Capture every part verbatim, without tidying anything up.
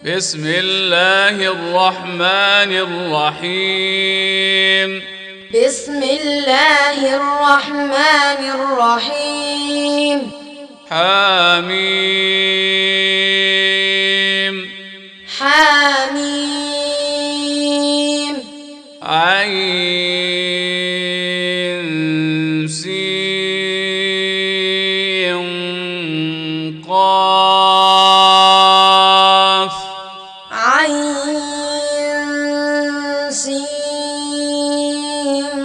بسم الله الرحمن الرحيم بسم الله الرحمن الرحيم حميم حميم عين سين قاف عين سين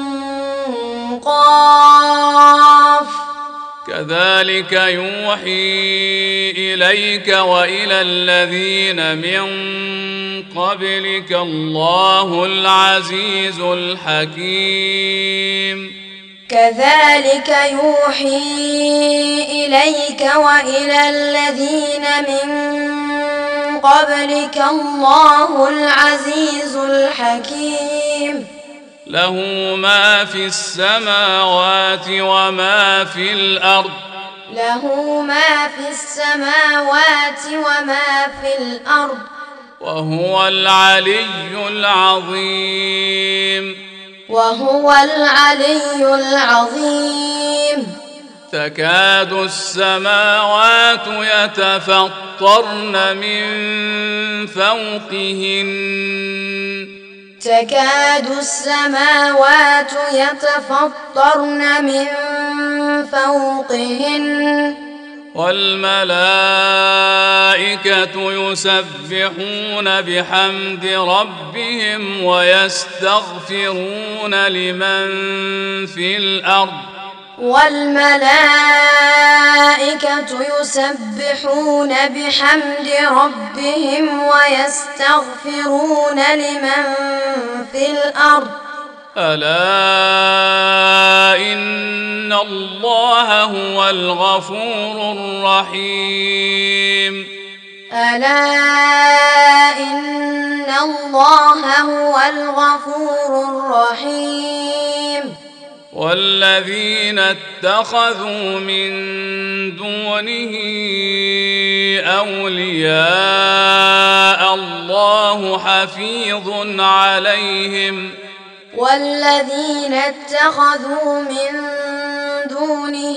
قاف كذلك يوحي إليك وإلى الذين من قبلك الله العزيز الحكيم كذلك يوحي إليك وإلى الذين من قبلك الله العزيز الحكيم له ما في السماوات وما في الأرض له ما في السماوات وما في الأرض وهو العلي العظيم وهو العلي العظيم تكاد السماوات يتفطرن من فوقهن تكاد السماوات يتفطرن من فوقهن والملائكة يسبحون بحمد ربهم ويستغفرون لمن في الأرض والملائكة يسبحون بحمد ربهم ويستغفرون لمن في الأرض ألا إن الله هو الغفور الرحيم ألا إن الله هو الغفور الرحيم والذين اتخذوا من دونه أولياء الله حفيظ عليهم والذين اتخذوا من دونه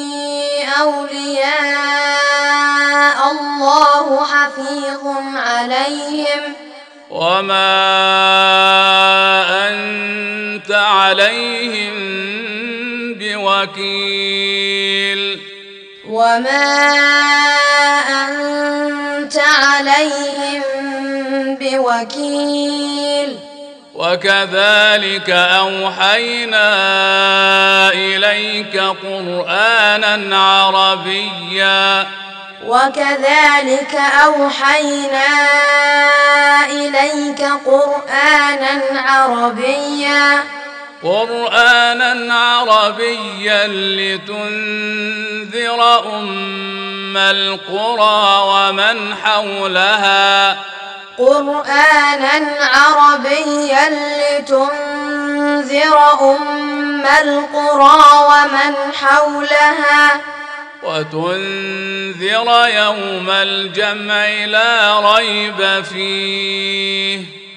أولياء الله حفيظ عليهم وما أنت عليهم بوكيل وما أنت عليهم بوكيل وكذلك أوحينا إليك قرآنا عربيا وكذلك أوحينا إليك قرآنا عربيا قرآنا عربيا لتنذر أم القرى ومن حولها قرآنا عربيا لتنذر أم القرى ومن حولها وتنذر يوم الجمع لا ريب فيه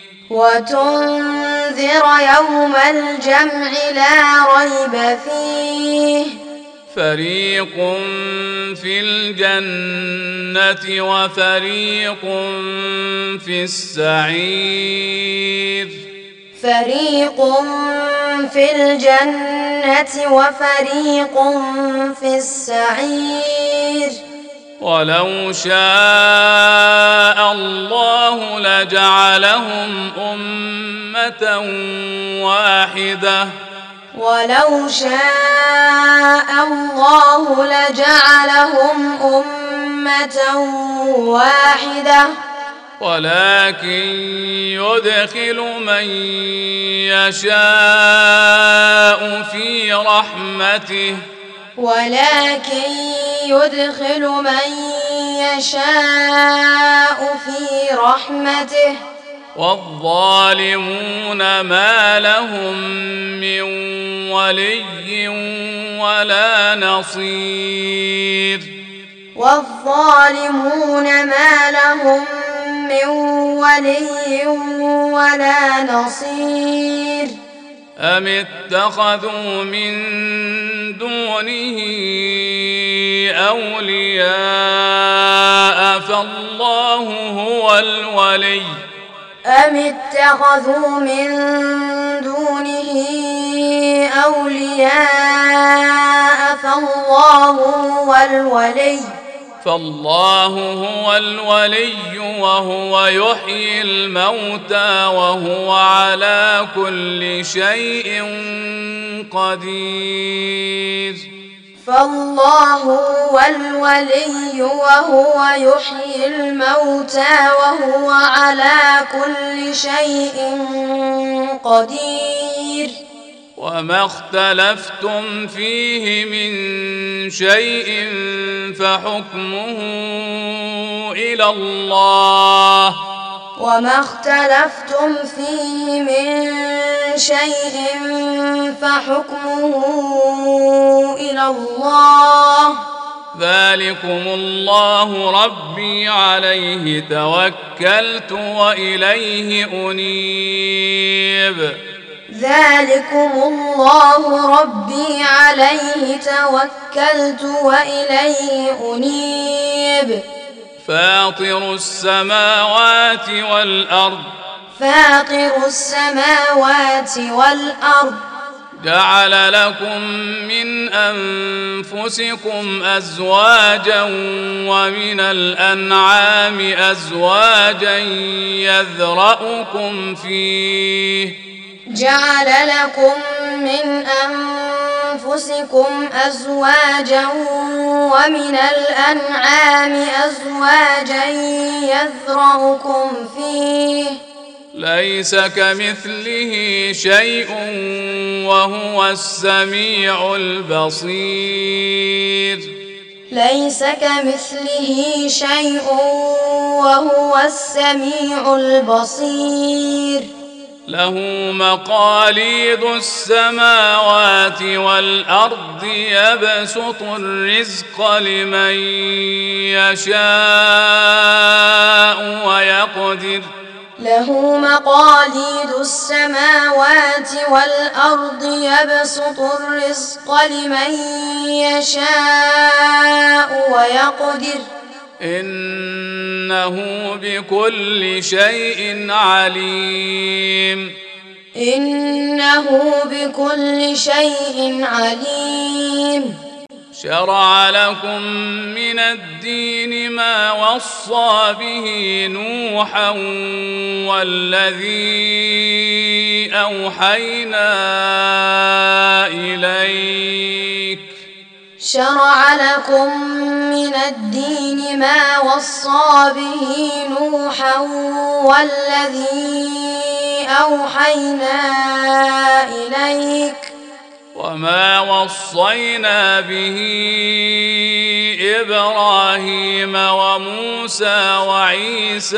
وتنذر يوم الجمع لا ريب فيه فريق في الجنة وفريق في السعير فريق في الجنة وفريق في السعير ولو شاء الله لجعلهم أمة واحدة ولو شاء الله لجعلهم أمة واحدة ولكن يدخل من يشاء في رحمته ولكن يدخل من يشاء في رحمته والظالمون ما لهم من ولي ولا نصير والظالمون ما لهم من ولي ولا نصير أم اتخذوا من دونه أولياء فالله هو الولي أم اتخذوا من دونه أولياء فالله هو الولي فالله هو الولي وهو يحيي الموتى وهو على كل شيء قدير فالله هو الولي وهو يحيي الموتى وهو على كل شيء قدير وما اختلفتم فيه من شيء فحكمه إلى الله وما اختلفتم فيه من شيء فحكمه إلى الله ذلكم الله ربي عليه توكلت وإليه أنيب ذلكم الله ربي عليه توكلت وإليه أنيب فاطر السماوات والأرض فاطر السماوات والأرض جعل لكم من أنفسكم أزواجا ومن الأنعام أزواجا يذرأكم فيه جعل لكم من أنفسكم أزواجا ومن الأنعام أزواجا يذرأكم فيه ليس كمثله شيء وهو السميع البصير ليس كمثله شيء وهو السميع البصير له مقاليد السماوات والأرض يبسط الرزق لمن يشاء ويقدر له مقاليد السماوات والأرض يبسط الرزق لمن يشاء ويقدر إنه بكل شيء عليم إنه بكل شيء عليم شرع لكم من الدين ما وصى به نوحا والذي أوحينا إليك شرع لكم من الدين ما وصى به نوحا والذي أوحينا إليك وما وصينا به إبراهيم وموسى وعيسى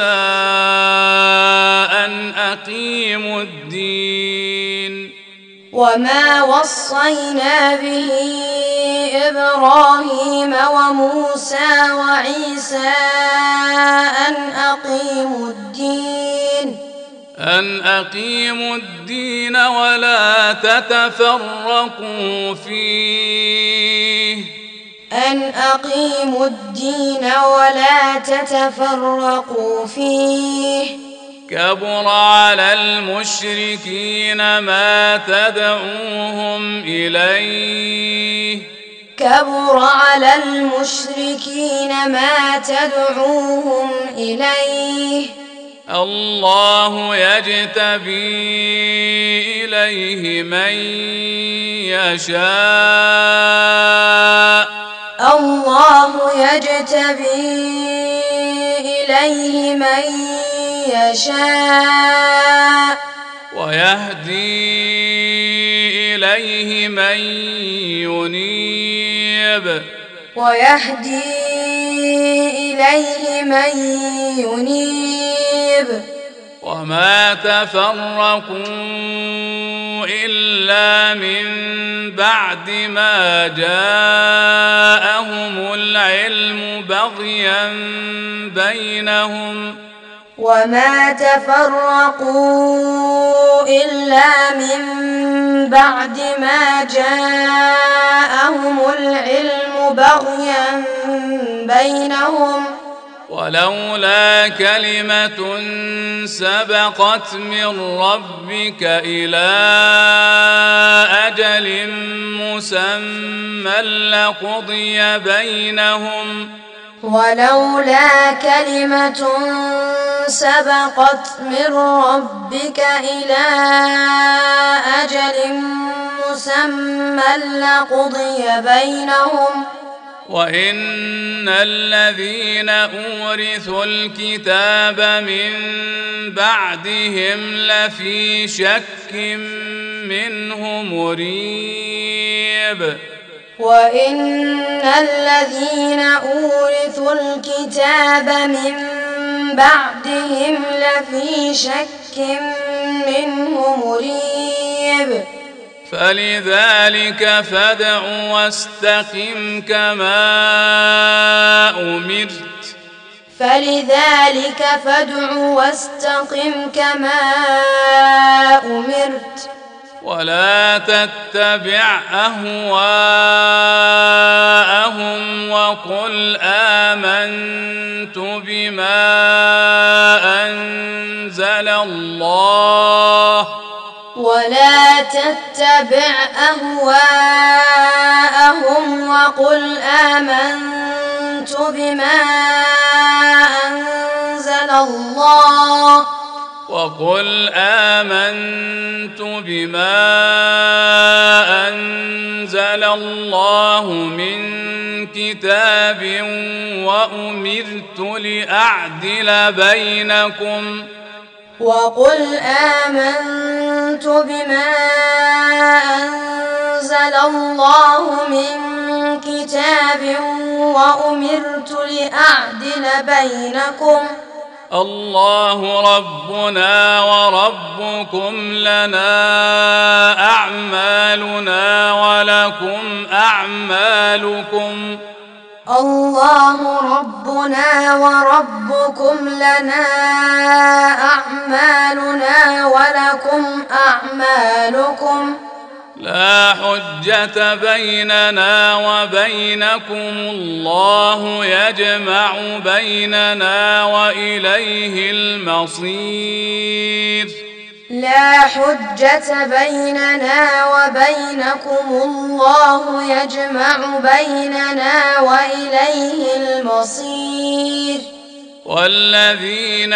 أن أقيموا الدين وما وصينا به إبراهيم وموسى وعيسى أن أقيموا الدين أن أقيموا الدين ولا تتفرقوا فيه أن أقيموا الدين ولا تتفرقوا فيه كبر على المشركين ما تدعوهم إليه كبر على المشركين ما تدعوهم إليه الله يجتبي إليه من يشاء الله يجتبي إليه من يشاء ويهدي إليه من ينيب ويهدي إليه من ينيب وما تفرقوا إلا من بعد ما جاءهم العلم بغيا بينهم وما تفرقوا إلا من بعد ما جاءهم العلم بغيا بينهم ولولا كلمة سبقت من ربك إلى أجل مسمى لقضي بينهم ولولا كلمة سبقت من ربك إلى أجل مسمى لقضي بينهم وإن الذين أورثوا الكتاب من بعدهم لفي شك منه مريب وإن الذين أورثوا الكتاب من بعدهم لفي شك منه مريب فلذلك فادع واستقم كما أمرت فلذلك فادع واستقم كما أمرت ولا تتبع أهواءهم وقل آمنت بما أنزل الله ولا تتبع أهواءهم وقل آمنت بما أنزل الله وقل آمنت بما أنزل الله من كتاب وأمرت لأعدل بينكم وقل آمنت بما أنزل الله من كتاب وأمرت لأعدل بينكم الله ربنا وربكم لنا أعمالنا ولكم أعمالكم الله ربنا وربكم لنا أعمالنا ولكم أعمالكم لا حجة بيننا وبينكم الله يجمع بيننا وإليه المصير لا حجة بيننا وبينكم الله يجمع بيننا وإليه المصير والذين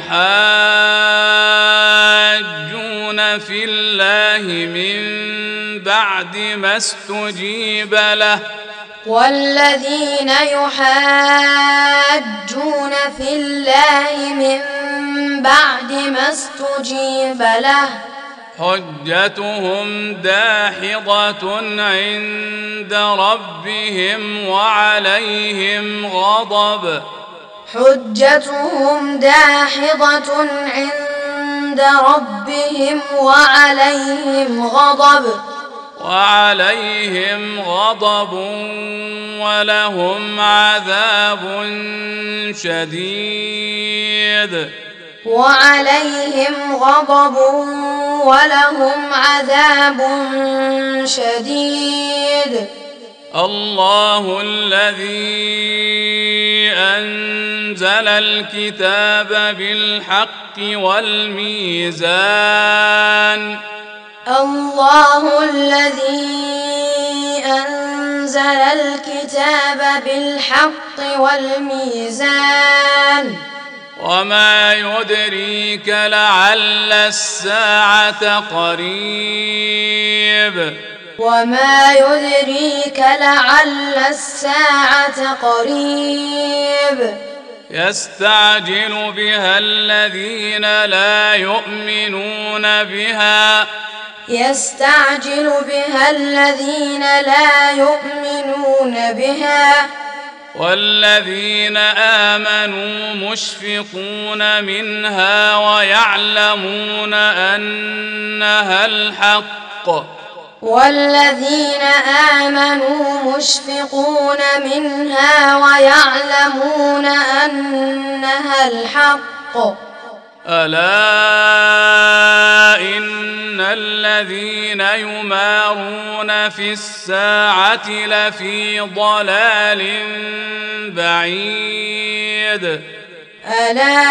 يحاجون في الله من بعد ما استجيب له والذين يحاجون في الله من بعد ما استجيب له حجتهم داحضة عند ربهم وعليهم غضب حجتهم داحضة عند ربهم وعليهم غضب وعليهم غضب ولهم عذاب شديد وعليهم غضب ولهم عذاب شديد الله الذي أنزل الكتاب بالحق والميزان الله الذي أنزل الكتاب بالحق والميزان وما يدريك لعل الساعة قريب وما يدريك لعل الساعة قريب يستعجل بها الذين لا يؤمنون بها يستعجل بها الذين لا يؤمنون بها والذين آمنوا مشفقون منها ويعلمون أنها الحق والذين آمنوا مشفقون منها ويعلمون أنها الحق ألا إن الذين يمارون في الساعة لفي ضلال بعيد ألا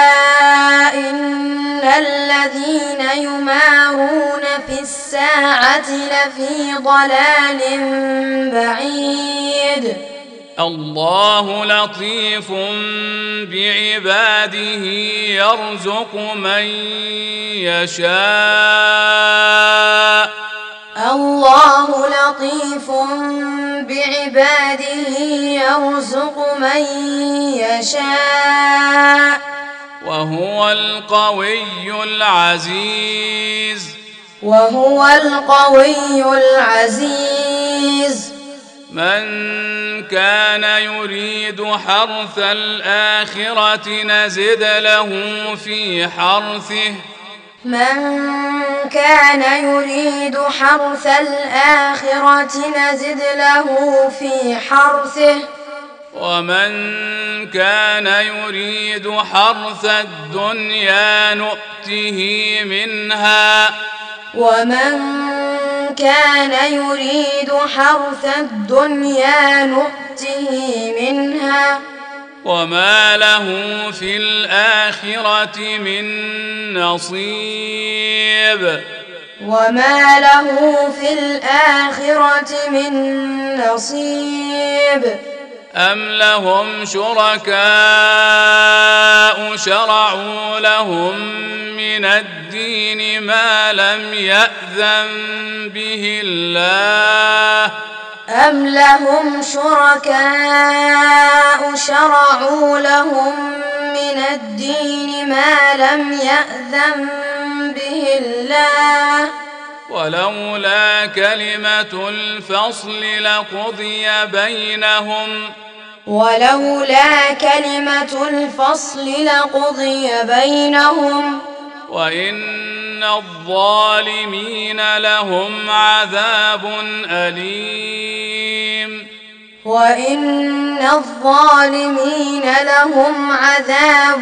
إن الذين يمارون في الساعة لفي ضلال بعيد الله لطيف بعباده يرزق من يشاء الله لطيف بعباده يرزق من يشاء وهو القوي العزيز وهو القوي العزيز من كان يريد حرث الآخرة نزد له في حرثه من كان يريد حرث الآخرة نزد له في حرثه ومن كان يريد حرث الدنيا نؤته منها ومن كان يريد حرث الدنيا نؤته منها وما له في الآخرة من نصيب وما له في الآخرة من نصيب أم لهم شركاء شرعوا لهم من الدين ما لم يأذن به الله أم لهم شركاء شرعوا لهم من الدين ما لم يأذن به الله ولولا كلمة الفصل لقضي بينهم ولولا كلمة الفصل لقضي بينهم وإن الظالمين لهم عذاب أليم وإن الظالمين لهم عذاب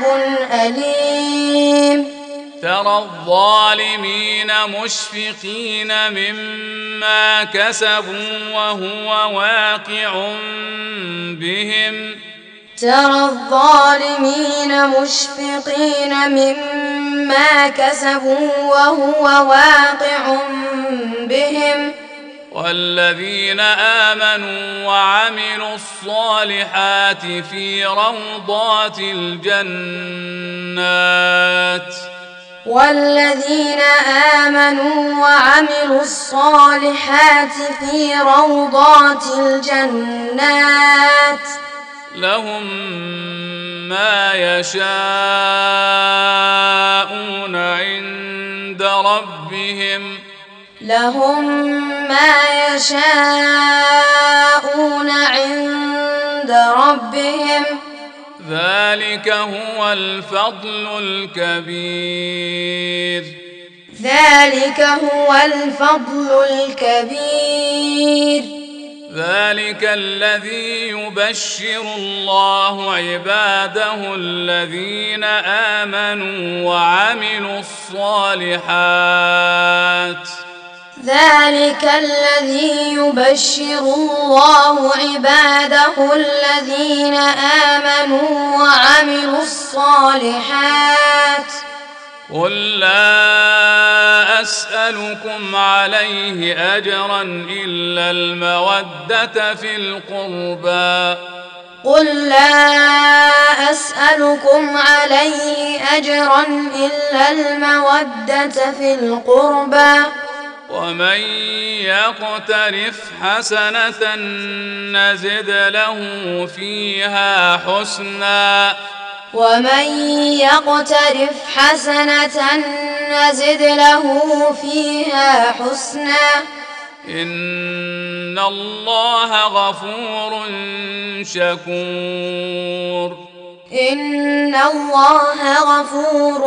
أليم ترى الظالمين مشفقين مما كسبوا وهو واقع بهم ترى الظالمين مشفقين مما كسبوا وهو واقع بهم والذين آمنوا وعملوا الصالحات في روضات الجنات والذين آمنوا وعملوا الصالحات في روضات الجنات لهم ما يشاءون عند ربهم لهم ما يشاءون عند ربهم ذلك هو الفضل الكبير ذلك هو الفضل الكبير ذلك الذي يبشر الله عباده الذين آمنوا وعملوا الصالحات ذلك الذي يبشر الله عباده الذين آمنوا وعملوا الصالحات قل لا أسألكم عليه أجرا إلا المودة في القربى قل لا أسألكم عليه أجرا إلا المودة في القربى ومن يقترف حسنة نزد له فيها حسنا ومن يقترف حسنة نزد له فيها حسنا إن الله غفور شكور إن الله غفور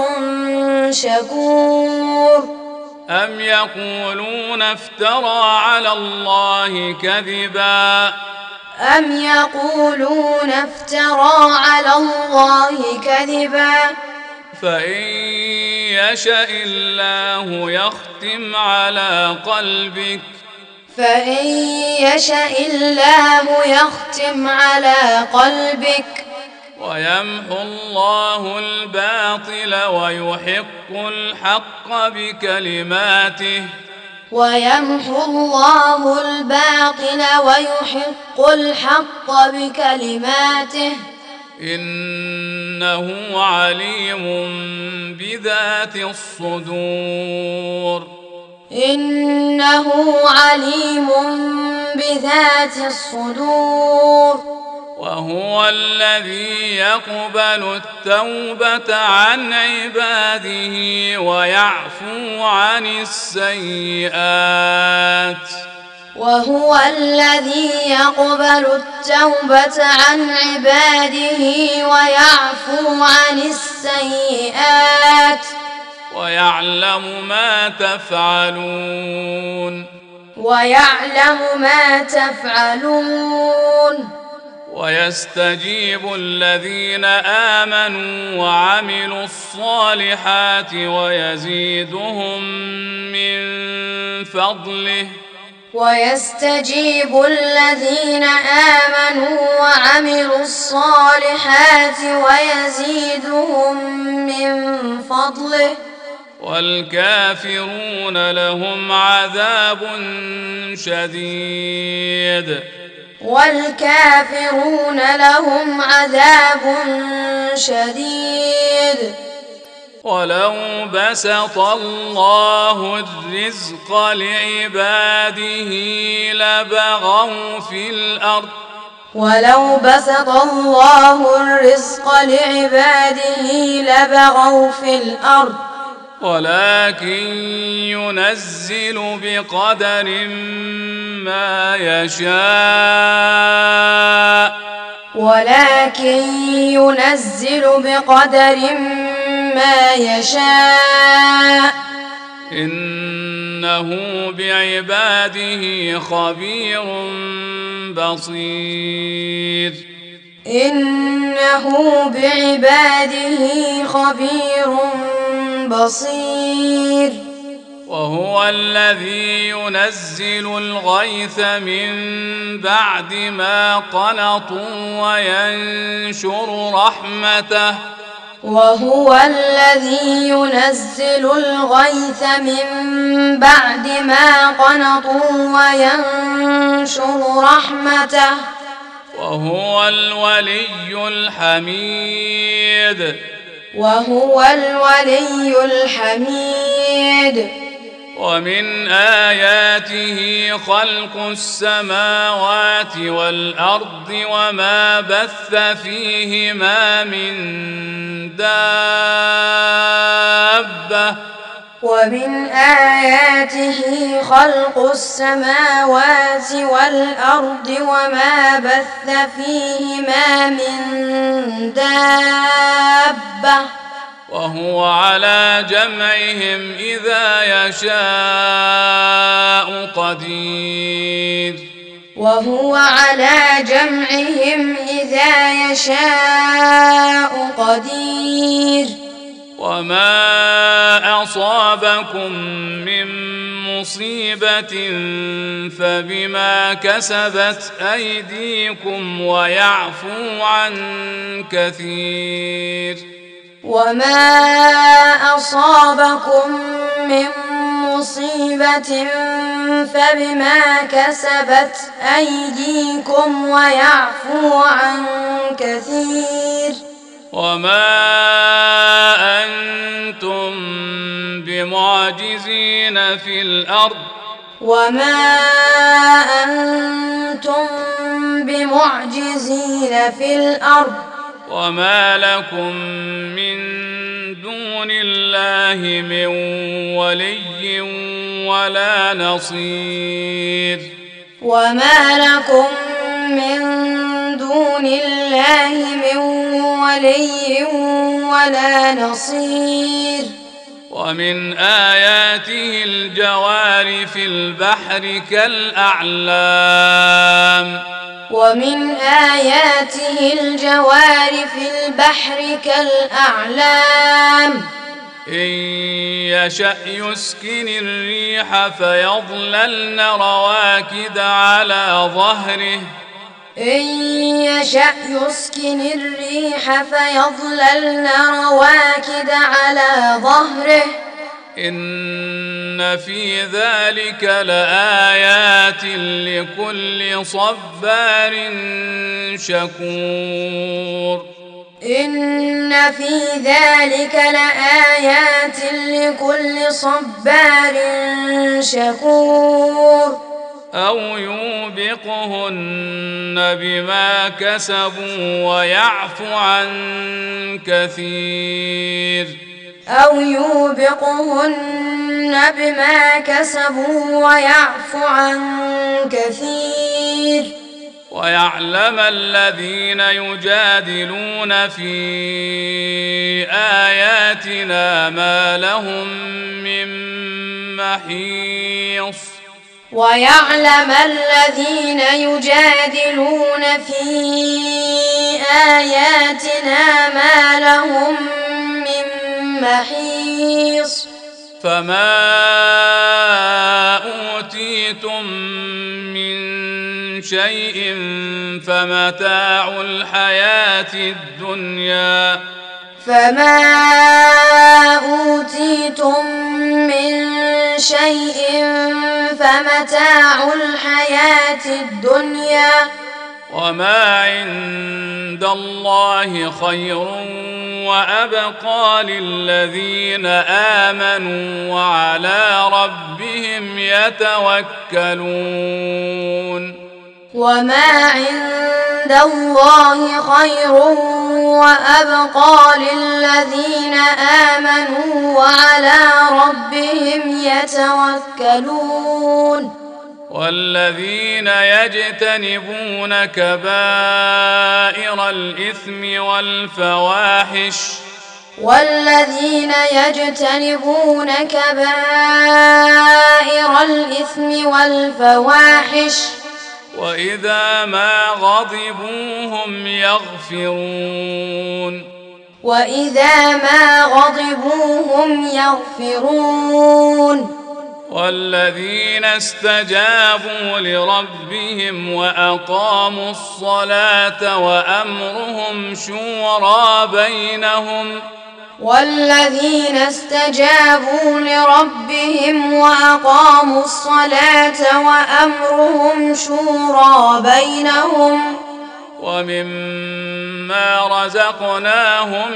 شكور أم يقولون افترى على الله كذبا أم يقولون افترى على الله كذبا فإن يشأ الله يختم على قلبك فإن يشأ الله يختم على قلبك ويمحو الله الباطل ويحق الحق بكلماته ويمحو الله الباطل ويحق الحق بكلماته إنه عليم بذات الصدور إنه عليم بذات الصدور وهو الذي يقبل التوبة عن عباده ويعفو عن السيئات وهو الذي يقبل التوبة عن عباده ويعفو عن السيئات ويعلم ما تفعلون ويعلم ما تفعلون ويستجيب الذين آمنوا وعملوا الصالحات ويزيدهم من فضله ويستجيب الذين آمنوا وعملوا الصالحات ويزيدهم من فضله والكافرون لهم عذاب شديد والكافرون لهم عذاب شديد ولو بسط الله الرزق لعباده لبغوا في الأرض ولو بسط الله الرزق لعباده لبغوا في الأرض ولكن ينزل بقدر ما يشاء ولكن ينزل بقدر ما يشاء إنه بعباده خبير بصير إنه بعباده خبير بصير وهو الذي ينزل الغيث من بعد ما قنطوا وينشر رحمته وهو الذي ينزل الغيث من بعد ما قنطوا وينشر رحمته وهو الولي الحميد وهو الولي الحميد ومن آياته خلق السماوات والأرض وما بث فيهما من دابة ومن آياته خلق السماوات والأرض وما بث فيهما من دابة وهو على جمعهم إذا يشاء قدير وهو على جمعهم إذا يشاء قدير وما أصابكم من مصيبة فبما كسبت أيديكم ويعفو عن كثير وما أصابكم من مصيبة فبما كسبت أيديكم ويعفو عن كثير وما أنتم بمعجزين في الأرض وما أنتم بمعجزين في الأرض وما لكم من دون الله من ولي ولا نصير وما لكم من دون الله من ولي ولا نصير ومن آياته الجوار في البحر كالأعلام ومن آياته الجوار في البحر كالأعلام إن يشأ يسكن الريح فيظللن رواكد على ظهره إن يشأ يسكن الريح فيظللن رواكد على ظهره إن في ذلك لآيات لكل صبار شكور إن في ذلك لآيات لكل صبار شكور أو يوبقهن بما كسبوا ويعفو عن كثير أو يوبقهن بما كسبوا ويعفو عن كثير ويعلم الذين يجادلون في آياتنا ما لهم من محيص ويعلم الذين يجادلون في آياتنا ما لهم من محيص فما أوتيتم من شيء فمتاع الحياة الدنيا فما أوتيتم من شيء فمتاع الحياة الدنيا وما عند الله خير وأبقى للذين آمنوا وعلى ربهم يتوكلون وما عند الله خير وأبقى للذين آمنوا وعلى ربهم يتوكلون والذين يجتنبون كبائر الإثم والفواحش والذين يجتنبون كبائر الإثم والفواحش وإذا ما غضبوا هم يغفرون وإذا ما غضبوا هم يغفرون والذين استجابوا لربهم وأقاموا الصلاة وأمرهم شورى بينهم والذين استجابوا لربهم وأقاموا الصلاة وأمرهم شورى بينهم ومما رزقناهم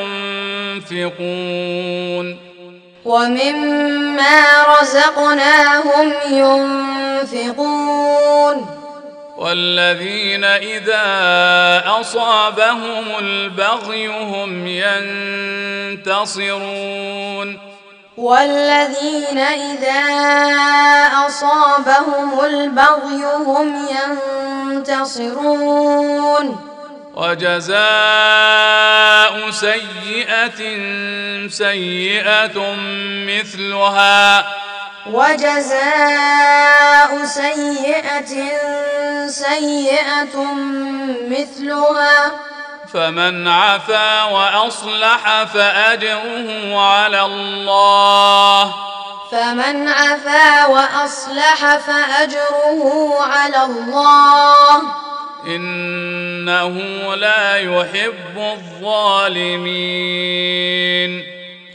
ينفقون ومما رزقناهم ينفقون والذين إذا أصابهم البغي هم ينتصرون والذين إذا أصابهم البغي هم ينتصرون وجزاء سيئة سيئة مثلها وجزاء سيئة سيئة مثلها فمن عفا وأصلح فأجره على الله فمن عفا وأصلح فأجره على الله إنه لا يحب الظالمين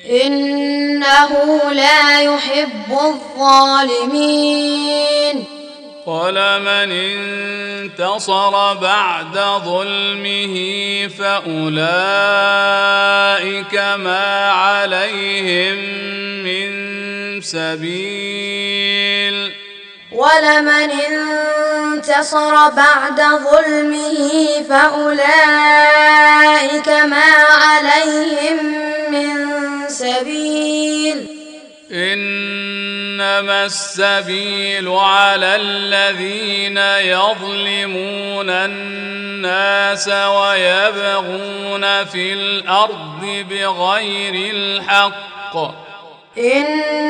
إنه لا يحب الظالمين ولمن انتصر بعد ظلمه فأولئك ما عليهم من سبيل ولمن انتصر بعد ظلمه فأولئك ما عليهم من سبيل إنما السبيل على الذين يظلمون الناس ويبغون في الأرض بغير الحق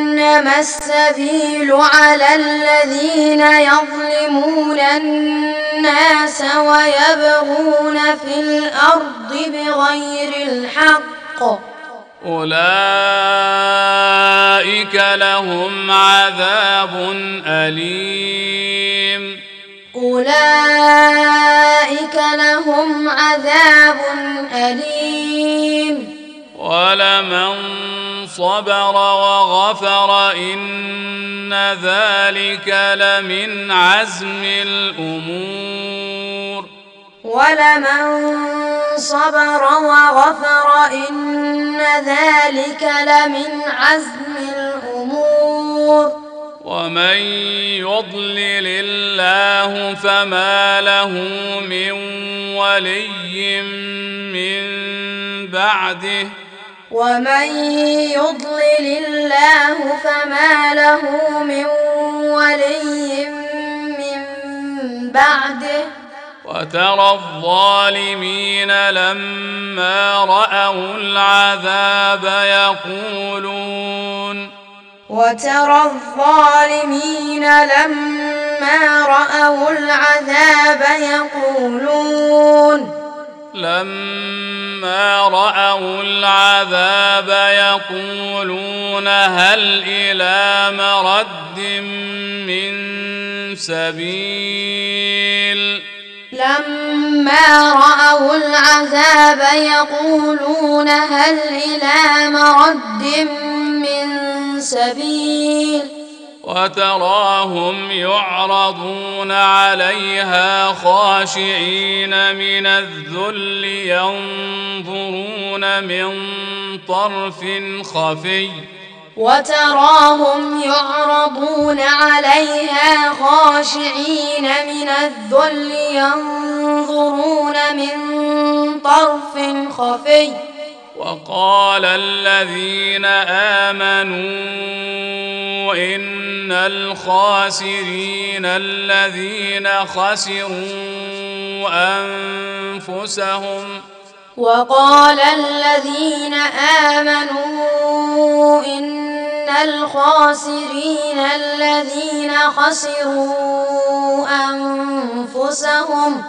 إنما السبيل على الذين يظلمون الناس الناس ويبغون في الأرض بغير الحق أولئك لهم عذاب أليم أولئك لهم عذاب أليم ولمن صبر وغفر إن ذلك لمن عزم الأمور ولمن صبر وغفر إن ذلك لمن عزم الأمور ومن يضلل الله فما له من ولي من بعده ومن يضلل الله فما له من ولي من بعده وترى الظالمين لما رأوا العذاب يقولون وترى الظالمين لما رأوا العذاب يقولون لما رأوا العذاب يقولون هل إلى مرد من سبيل لما رأوا العذاب يقولون هل إلى مرد من سبيل وتراهم يعرضون عليها خاشعين من الذل ينظرون من طرف خفي وتراهم يعرضون عليها خاشعين من الذل ينظرون من طرف خفي وقال الذين آمنوا إن الخاسرين الذين خسروا أنفسهم وقال الذين آمنوا إن الخاسرين الذين خسروا أنفسهم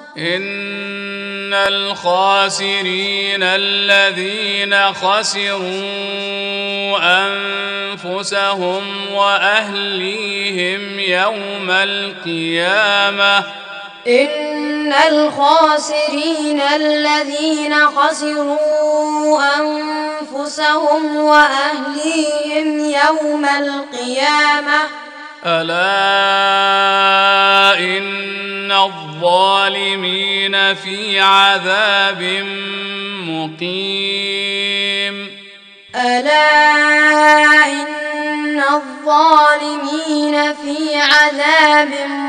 إن الخاسرين الذين خسروا أنفسهم وأهليهم يوم القيامة إن الخاسرين الذين خسروا أنفسهم وأهليهم يوم القيامة ألا إن الظالمين في عذاب مقيم ألا إن الظالمين في عذاب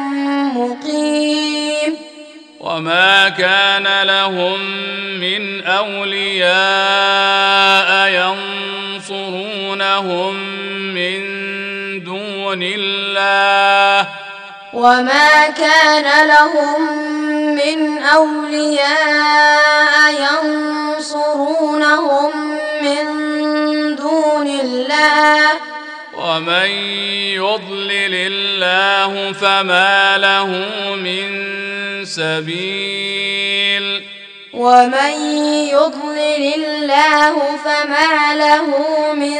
مقيم وما كان لهم من أولياء ينصرونهم من دون الله وما كان لهم من أولياء ينصرونهم من دون الله ومن يضلل الله فما له من سبيل ومن يضلل الله فما له من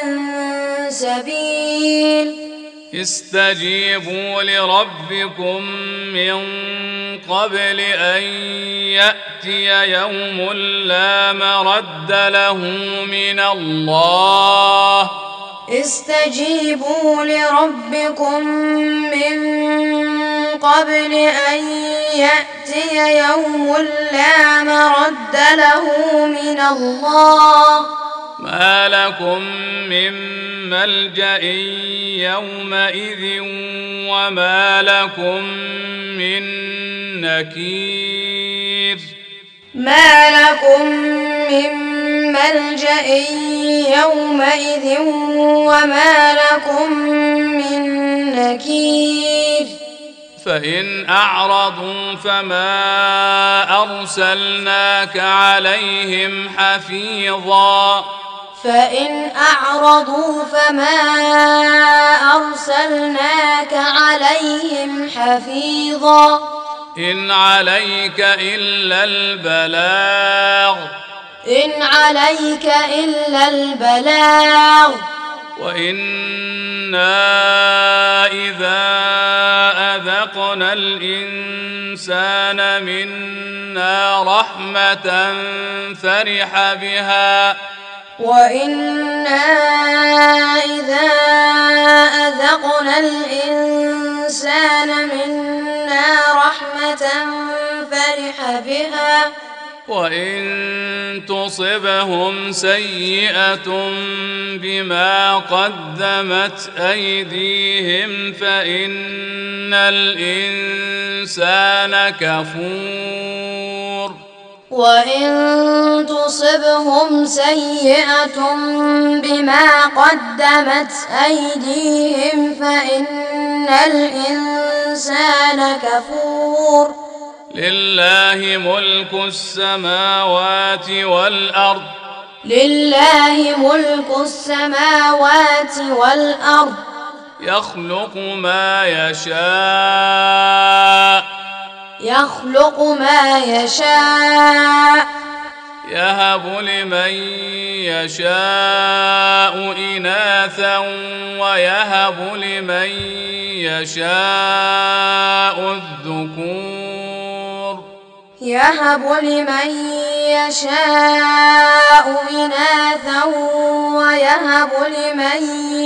سبيل استجيبوا لربكم من قبل أن يأتي يوم لا مرد له من الله استجيبوا لربكم من قبل أن يأتي يوم لا مرد له من الله ما لكم من ملجأ يومئذ وما لكم من نكير ما لكم من ملجأ يومئذ وما لكم من نكير فإن أعرضوا فما أرسلناك عليهم حفيظا فإن أعرضوا فما أرسلناك عليهم حفيظا إن عليك إلا البلاغ إن عليك إلا البلاغ وإنا إذا أذقنا الإنسان منا رحمة فرح بها وإنا إذا أذقنا الإنسان منا رحمة فرح بها وإن تصبهم سيئة بما قدمت أيديهم فإن الإنسان كفور وإن تصبهم سيئة بما قدمت أيديهم فإن الإنسان كفور لله ملك السماوات والأرض لله ملك السماوات والأرض يخلق ما يشاء يخلق ما يشاء يهب لمن يشاء إناثا ويهب لمن يشاء الذكور يهب لمن يشاء إناثا ويهب لمن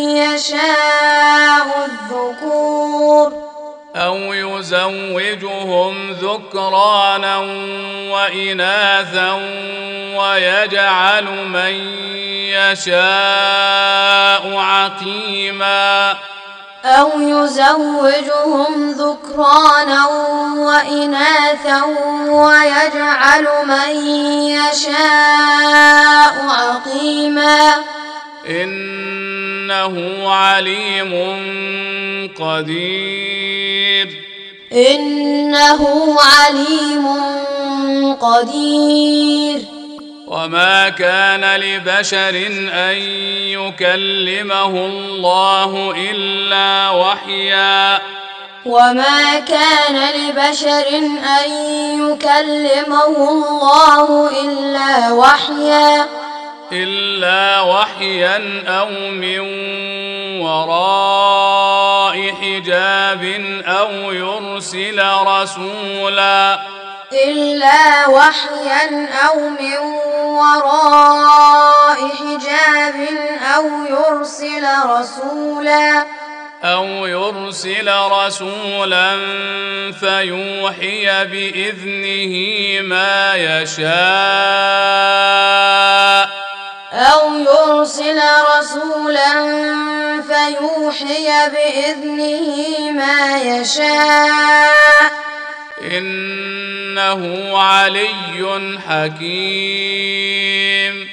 يشاء الذكور أو يزوجهم ذكرانا وإناثا ويجعل من يشاء عقيما أو يزوجهم ذكرانا وإناثا ويجعل من يشاء عقيما إنه عليم قدير إنه عليم قدير وما كان لبشر أن يكلمه الله إلا وحيا وما كان لبشر أن يكلمه الله إلا وحيا إلا وحيا أو من وراء حجاب أو يرسل رسولا إلا وحيا أو من وراء حجاب أو يرسل رسولا أو يرسل رسولا فيوحي بإذنه ما يشاء أو يرسل رسولا فيوحي بإذنه ما يشاء إنه علي حكيم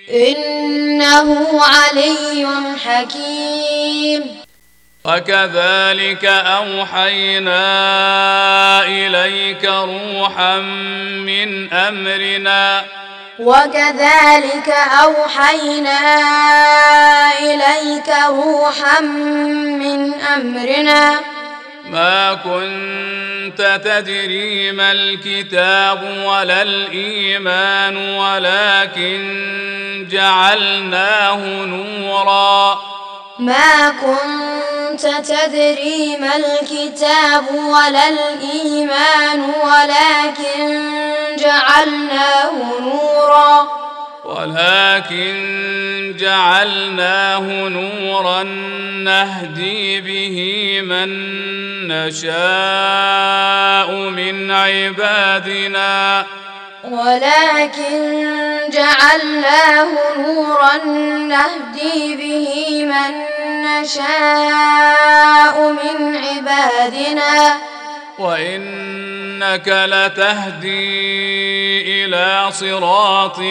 إنه علي حكيم وكذلك أوحينا إليك روحا من أمرنا وكذلك أوحينا إليك روحا من أمرنا ما كنت تدري ما الكتاب ولا الإيمان ولكن جعلناه نورا ما كنت تدري ما الكتاب ولا الإيمان ولكن جعلناه نورا ولكن جعلناه نورا نهدي به من نشاء من عبادنا ولكن جعلناه نورا نهدي به من نشاء من عبادنا وإنك لتهدي إلى صراط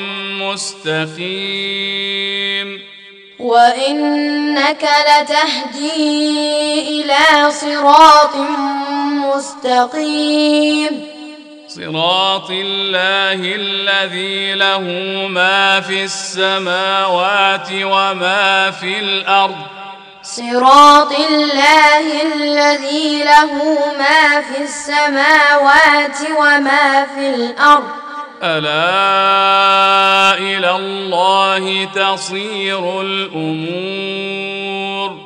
مستقيم وإنك لتهدي إلى صراط مستقيم صراط الله الذي له ما في السماوات وما في الأرض صراط الله الذي له ما في السماوات وما في الأرض ألا إلى الله تصير الأمور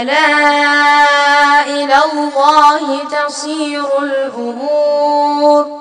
ألا إلى الله تصير الأمور